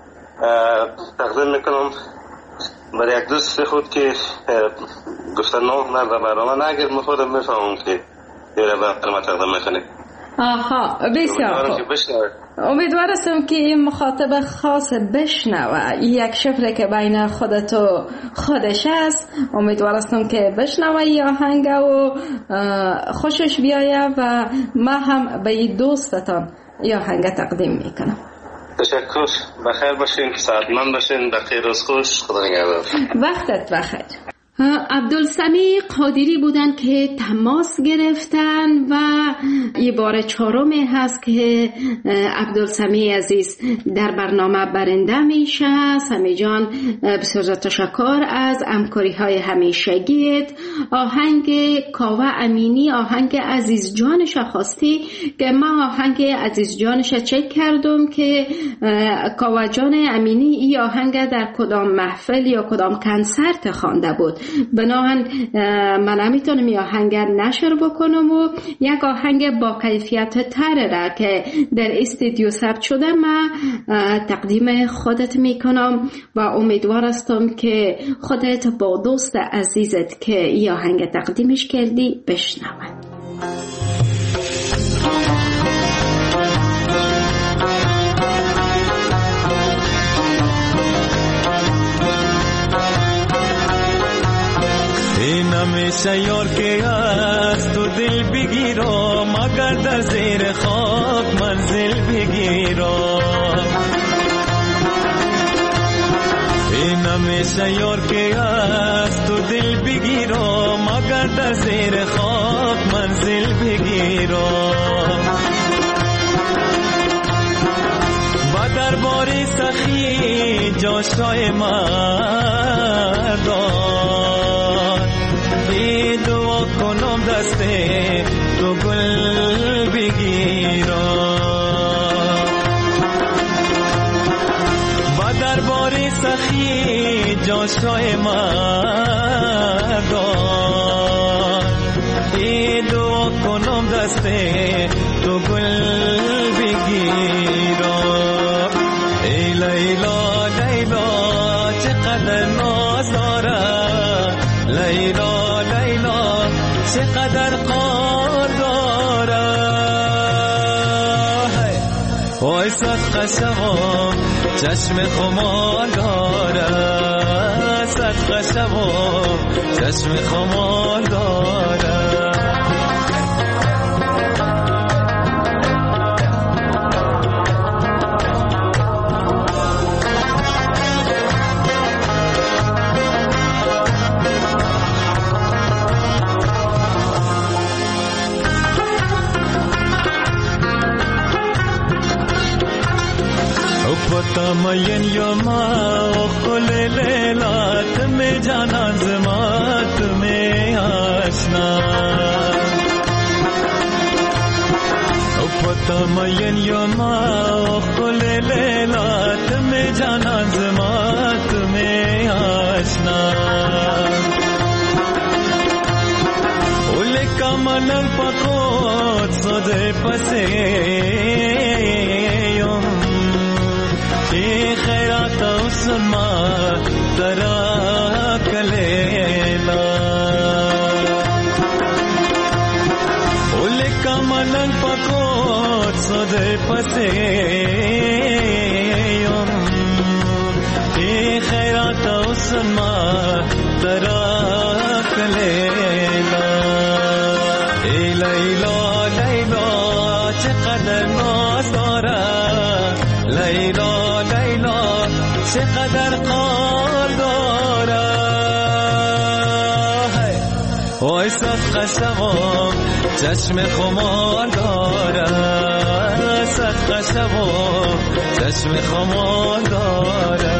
تقدیم میکنم برای یک دوست خود که گفتن نام من در برنامه نگیر، من خودم میفهمم که یه برنامه تقدیم میکنی. آها بسیار خوب. امیدوار هستم که این مخاطب خاص بشنوه یک شفره که بین خودت و خودش است. امیدوار هستم که بشنوه این آهنگ و خوشش بیایه و من هم به این دوستتان این آهنگ تقدیم میکنم. تشکر، بخیر باشین، سعادتمند باشین، بخیر روز خوش، خدا نگهدار. وقتت بخیر. عبدالسمیع قادری بودن که تماس گرفتن و یه بار چهارمی هست که عبدالسمیع عزیز در برنامه برنده میشه. سمی جان بسیار تشکر از همکاری های همیشگیت. آهنگ کاوه امینی آهنگ عزیز جانش خواستی که من آهنگ عزیز جانش چک کردم که کاوه جان امینی این آهنگ در کدام محفل یا کدام کنسرت خوانده بود. بناهن من نمیتونم این آهنگ نشر بکنم و یک آهنگ با کیفیت تر را که در استودیو ثبت شده من تقدیم خودت میکنم و امیدوار هستم که خودت با دوست عزیزت که این آهنگ تقدیمش کردی بشنوند. این همیشه یار که از تو دل بگیرم مگر در زیر خاک منزل بگیرم. این همیشه یار که از تو دل بگیرم مگر در زیر خاک منزل بگیرم. با دربار سخی جاشای مردان ای دعا کنم دست تو گل بگیرم با درباری سخی جاشای مردان ای دعا کنم دست تو گل بگیرم ای لیلا لیلا چقدر ناز داره لیلا لیلا چقدر قار داره وای صدقه شوم چشم خمار داره صدقه شوم چشم خمار داره تمین یوما خل لیلات میں جانا زمات میں آشنا تمین یوما خل لیلات میں جانا زمات میں آشنا اول کمن پکوت صدے پسے خیرات اسما ترا کلیلا اول کمن پکوت صدے پسے خیرات اسما ترا کلیلا ای لیلا لیلا چقدر ناز داره لیلا چقدر قار داره وای صدقه شوم چشم خمار داره صدقه شوم چشم خمار داره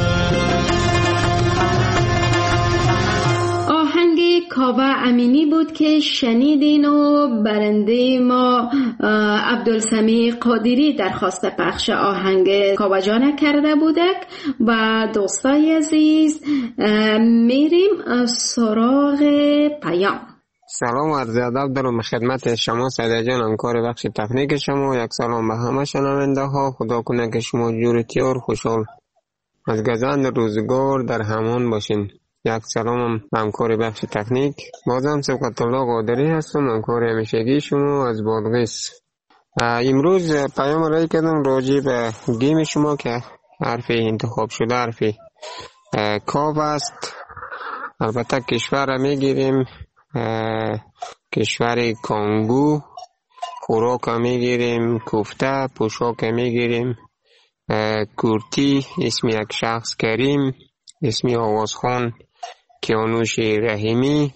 کاوه امینی بود که شنیدین و برنده ما عبدالسمیع قادری درخواست پخش آهنگ کاوه جان کرده بودک. و دوستای عزیز میریم سراغ پیام. سلام و عرض ادب دارم خدمت شما سعید جان، همکار بخش تکنیک شما. یک سلام به همه شنونده ها. خدا کنه که شما جورتیار خوشحال از گذشت روزگار در همان باشین. یک سلام همکار بخش تکنیک، بازم سبقت الله قادری هستم، همکار همیشگی شما از بادغیس. امروز پیام رای کردم راجع به گیم شما که حرف انتخاب شده حرف کاو است. البته کشور را میگیریم کشور کانگو، خوراک میگیریم کوفته، پوشاک میگیریم کورتی، اسم یک شخص کریم، اسمی آوازخان کیانوش رحیمی،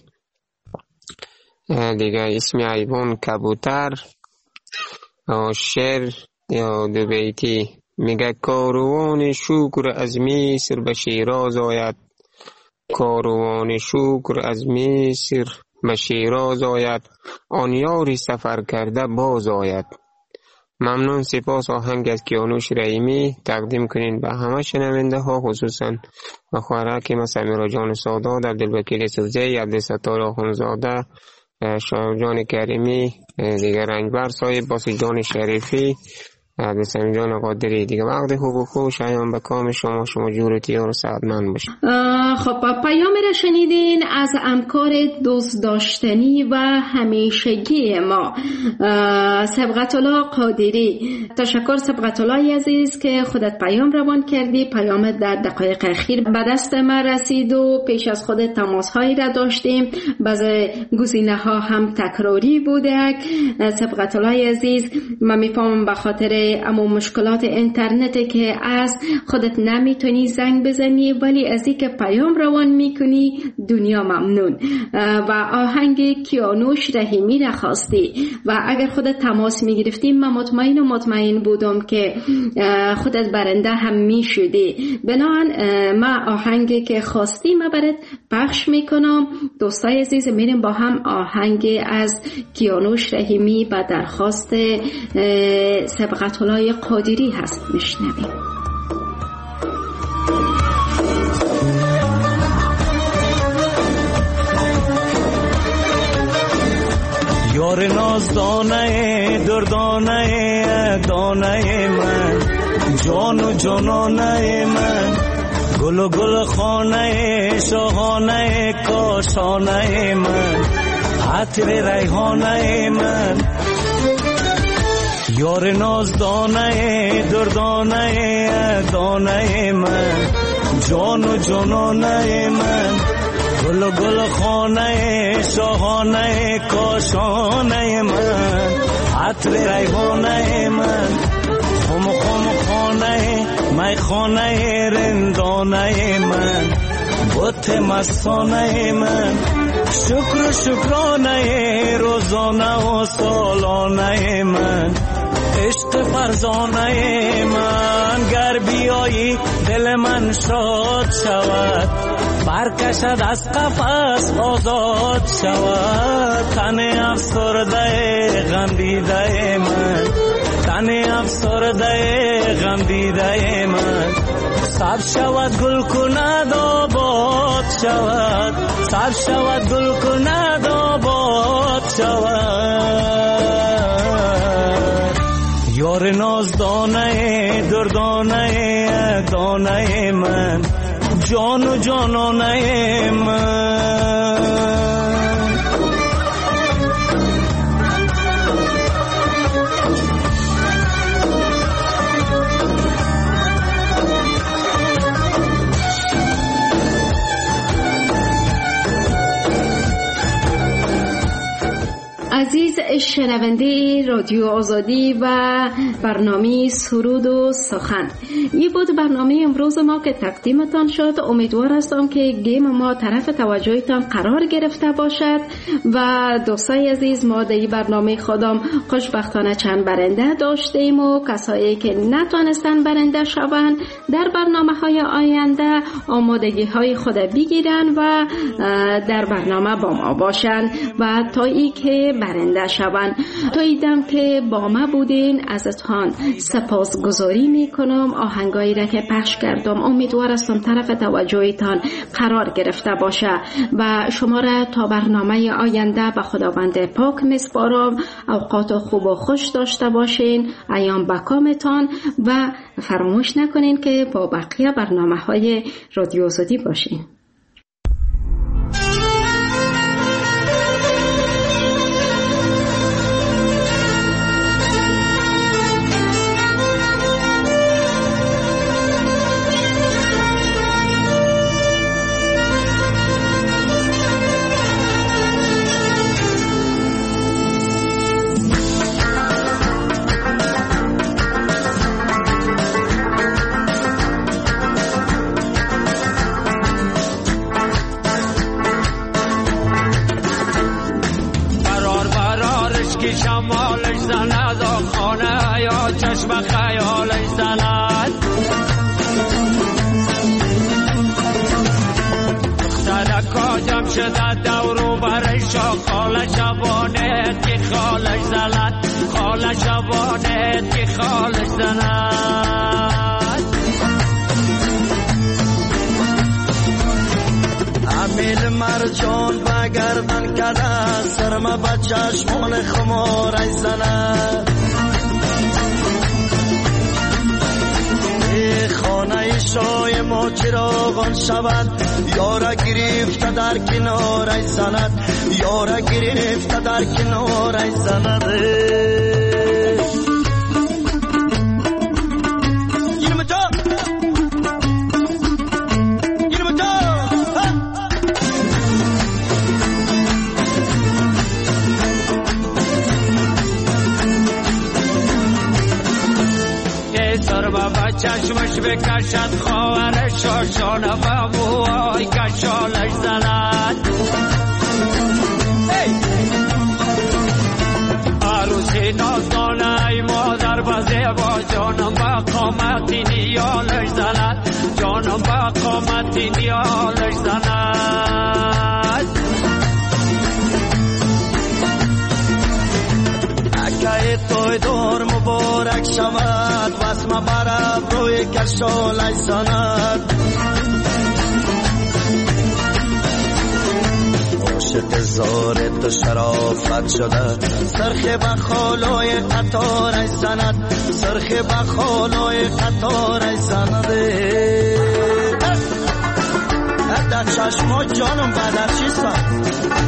دیگه اسم حیوان کبوتر، شعر یا دو بیتی میگه کاروان شکر از مصر به شیراز آید، کاروان شکر از مصر به شیراز آید، آن یاری سفر کرده باز آید. ممنون، سپاس. آهنگ از کیانوش رحیمی تقدیم کنین به همه شنونده ها، خصوصا به خواهرک ما سمیرا جان سادات، عبدالوکیل سوزی، عبدالستار آخونزاده، شایب جان کریمی، دیگر رنگبر صاحب، باسی جان شریفی، عبدالسمیع جان قادری. دیگه وقت خوب و خوش ایام به کام شما، شما جورتی و سعادتمند باشید. خب پیام را شنیدین از همکار دوست داشتنی و همیشگی ما سبقت الله قادری. تشکر سبقت الله عزیز که خودت پیام روان کردی. پیام در دقایق اخیر به دست ما رسید و پیش از خود تماس هایی را داشتیم، بعضی گزینه ها هم تکراری بوده. سبقت الله عزیز من میفهمم به خاطر اما مشکلات اینترنت که از خودت نمیتونی زنگ بزنی ولی از اینکه پیام روان میکنی دنیا ممنون. و آهنگ کیانوش رحیمی را خواستی و اگر خودت تماس میگرفتی من مطمئن و مطمئن بودم که خودت برنده هم میشدی. بنابراین ما آهنگی که خواستی ما برات پخش میکنم. دوستای عزیز میریم با هم آهنگ از کیانوش رحیمی و درخواست سبقت الله قادری هست میشنویم. یار نازدانه دردانه دانه من جان و جانانه من گل و گل خانه شاهانه کاشانه من عطر ریحانه من یار نازدانه دردانه دانه من جان و جانانه من گل و گل خانه شاهانه کاشانه من عطر ریحانه من خم خم خانه می خانه رندانه من بت مستانه من شکر و شکرانه روزانه و سالانه من عشق فرزانه من گر بیایی دل من شاد شود برکشد از قفس آزاد شود تن افسرده غم دیده من تن افسرده غم دیده من سب شود گل کند آباد شود سب شود گل کند آباد شود یار نازدانه دردانه دانه من جان و جانانه من عزیز شنونده رادیو آزادی و برنامه سرود و سخن، این بود برنامه امروز ما که تقدیمتان شد. امیدوار هستم که گیم ما طرف توجهتان قرار گرفته باشد و دوستای عزیز ما در این برنامه خودم خوشبختانه چند برنده داشتیم و کسایی که نتونستن برنده شوند در برنامه های آینده آمادگی های خود بگیرن و در برنامه با ما باشن و تا ای که برنده شوند. تا ایدم که با ما بودین ازتان سپاسگزاری میکنم. آهنگایی را که پخش کردم امیدوار هستم طرف توجهتان قرار گرفته باشه و شما را تا برنامه آینده به خداوند پاک میسپارم. اوقات خوب و خوش داشته باشین، ایام بکامتان و فراموش نکنین که با بقیه برنامه های رادیو آزادی باشین. چشم خیالش زند دختر کاجم شده دورو برش خاله شبانت که خالش زند خاله شبانت که خالش زند امیل مرجان بگردن کده سرما بچشمان خمارش زند خانه شای ما چراغان شود یارا گرفته در کنارش زند یارا گرفته در کنارش زند چشمش بکشد خواهرش شانه و موهای کشالش زند عروسی نازدانه ای مادر و زیبا جانم با قامتی نیالش زند جانم با قامتی نیالش زند اکه توی دور مبارک شود واسم برب روی کشالش زند عاشق زار تو شرافت شده سرخ بخالای قطارش زند سرخ بخالای قطارش زند در چشما جانم بدر چیستم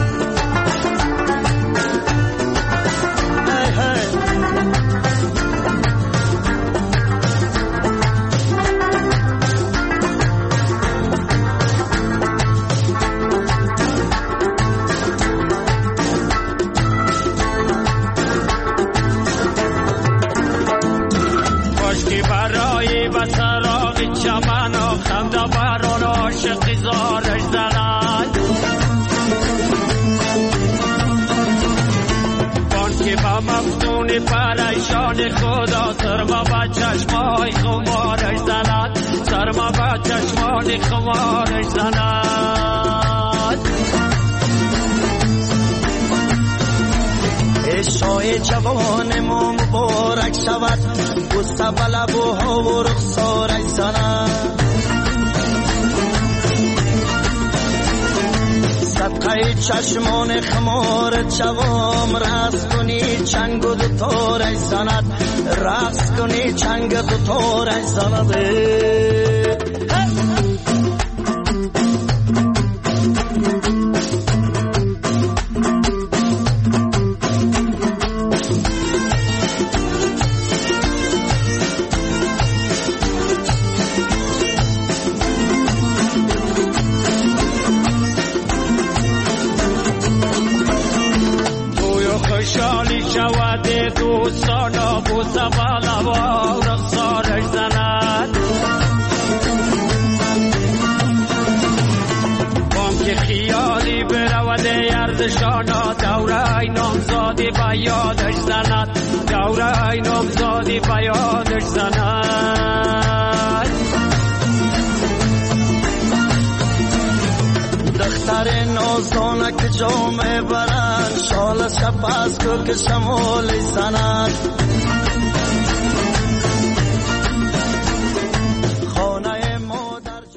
پریشان خدا سرما با چشمای خمارش زند سرما با چشمان خمارش زند عشای جوان ما مبارک شود بوسه به لبوها و رخسارش زند صدقه چشمان خمارت شوام رقص کنی چنگ و دوتارش زند رقص کنی چنگ دوتارش زند دوستانا بوسه بالا و رخسارش زند بانک خیالی برود یردشانا دوره نامزادی به یادش زند دوره نامزادی به یادش زند دختر نازدانک جامه برند شال شپس کو که شمال زند